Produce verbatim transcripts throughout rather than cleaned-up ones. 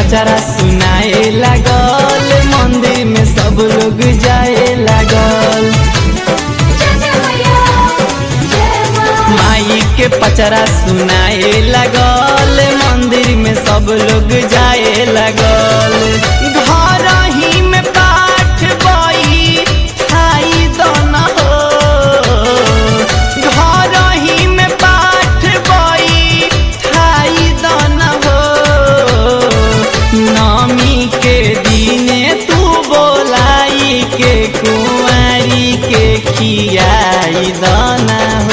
पचरा सुनाए लागल, मंदिर में सब लोग जाए लागल। माई के पचरा सुनाए लागल, मंदिर में सब लोग जाए लागल। घर ही में पाठ बई खाई दना हो, घर ही में पाठ बई खाई दना हो। नमी के दिने तू बोलाई के कुंवारी के खियाई दना हो।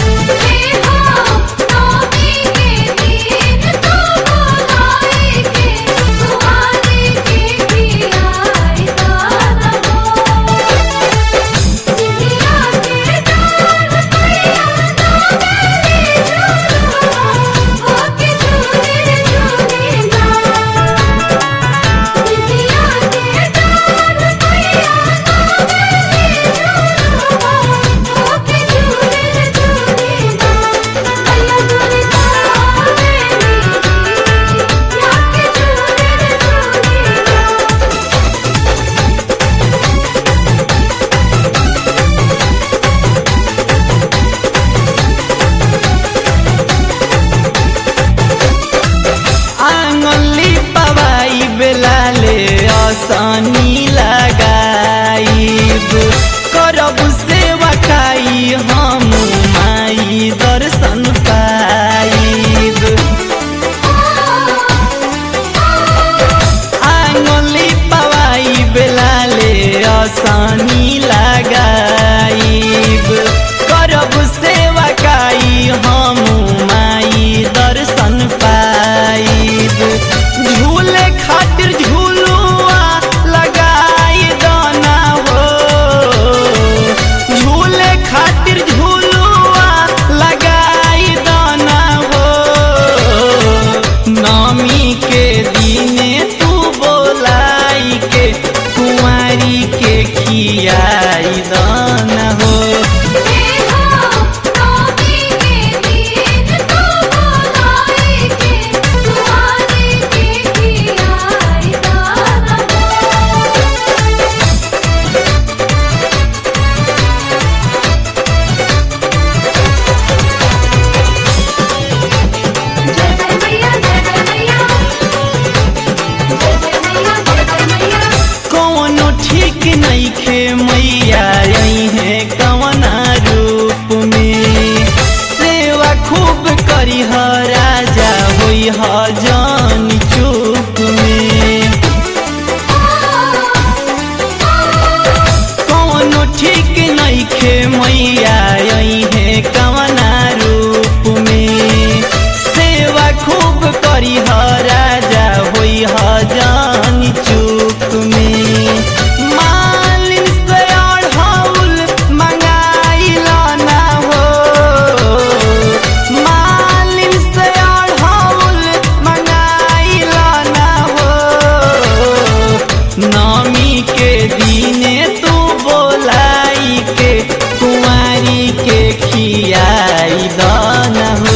आसनी लगाईब करब सेवा खाई हम माई दर्शन पाईब। आंगली पवाई बेलाले आसनी लगाईब करब सेवा खाई हम माई दर्शन पाईब। झूले खातिर झूलू लगाई दाना हो, झूले खातिर झूलुआ लगाई दाना हो। नमी के दिने तू बोलाई के कुंवारी के खियाई दाना हो। ठीक नइखे मैया आई है कवना रूप में, सेवा खूब करी ह राजा होई ह जान चुप में। कौनो ठीक नइखे मैया आई है कवना रूप में, सेवा खूब करी ह राजा होई ह जान चुप में। नमी के दिने तू बोलाई के कुंवारी के खियाई दाना हो।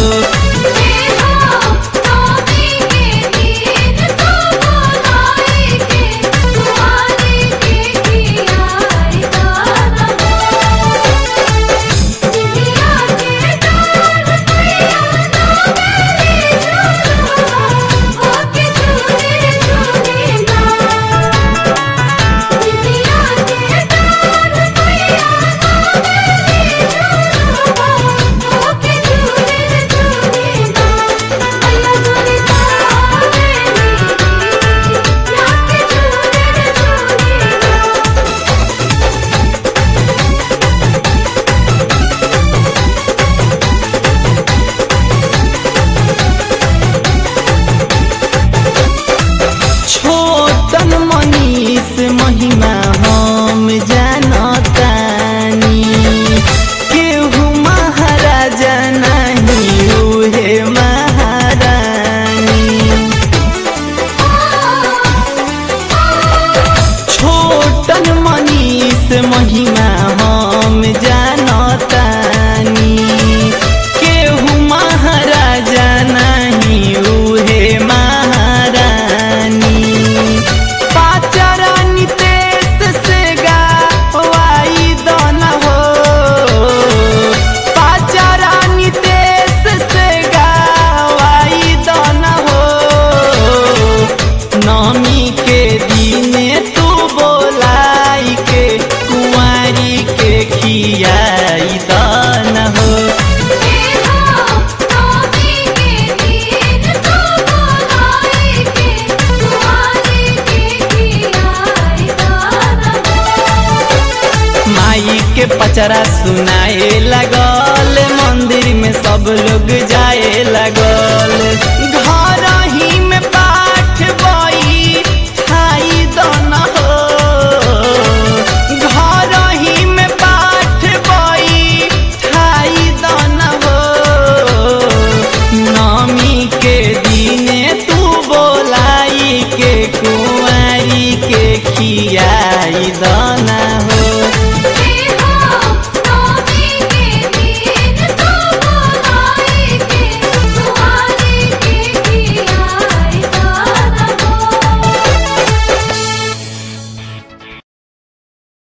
पचरा सुनाए लगल मंदिर में सब लोग जाए लगल घर ही में पाठ बई ठाई दन हो घर ही में पाठ बई ठाई दन हो नमी के दिने तू बोलाई के कुंवारी के खियाई द